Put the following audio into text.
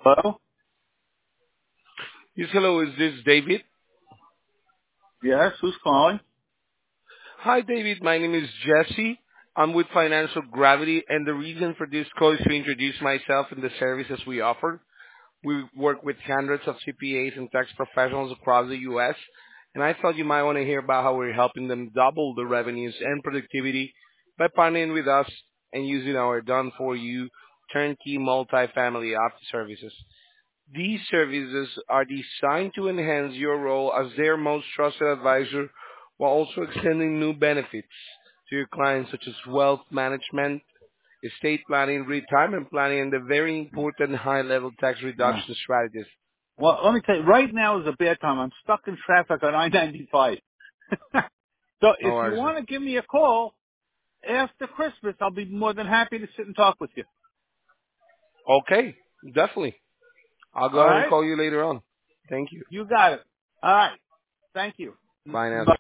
Hello? Yes, hello. Is this David? Yes, who's calling? Hi, David. My name is Jesse. I'm with Financial Gravity, and the reason for this call is to introduce myself and the services we offer. We work with hundreds of CPAs and tax professionals across the U.S., and I thought you might want to hear about how we're helping them double the revenues and productivity by partnering with us and using our done-for-you turnkey multifamily office services. These services are designed to enhance your role as their most trusted advisor while also extending new benefits to your clients such as wealth management, estate planning, retirement planning, and the very important high-level tax Uh, reduction strategies. well, let me tell you, right now is a bad time. I'm stuck in traffic on I-95. So No if you worries. want to give me a call after Christmas, I'll be more than happy to sit and talk with you. Okay, definitely. I'll go All ahead and right? call you later on. Thank you. You got it. All right. Thank you. Bye now. Bye.